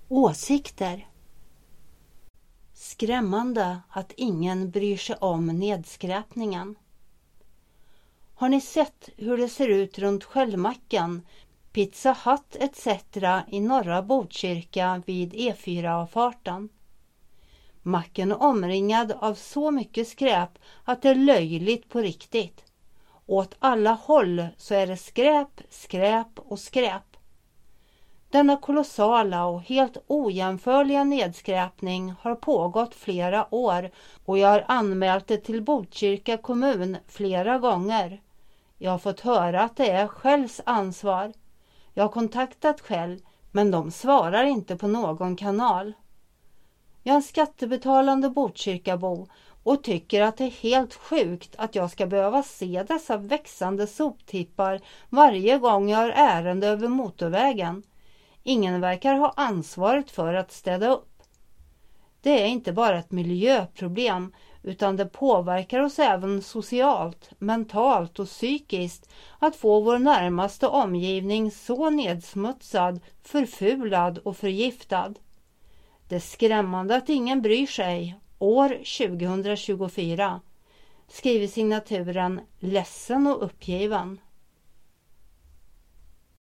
Åsikter. Skrämmande att ingen bryr sig om nedskräpningen. Har ni sett hur det ser ut runt Skällmacken, Pizza Hut etc. i norra Botkyrka vid E4-avfarten? Macken är omringad av så mycket skräp att det är löjligt på riktigt. Åt alla håll så är det skräp, skräp och skräp. Denna kolossala och helt ojämförliga nedskräpning har pågått flera år och jag har anmält det till Botkyrka kommun flera gånger. Jag har fått höra att det är Skälls ansvar. Jag har kontaktat Skäll men de svarar inte på någon kanal. Jag är en skattebetalande Botkyrkabo och tycker att det är helt sjukt att jag ska behöva se dessa växande soptippar varje gång jag har ärende över motorvägen. Ingen verkar ha ansvaret för att städa upp. Det är inte bara ett miljöproblem utan det påverkar oss även socialt, mentalt och psykiskt att få vår närmaste omgivning så nedsmutsad, förfulad och förgiftad. Det är skrämmande att ingen bryr sig år 2024. Skriver signaturen ledsen och uppgiven.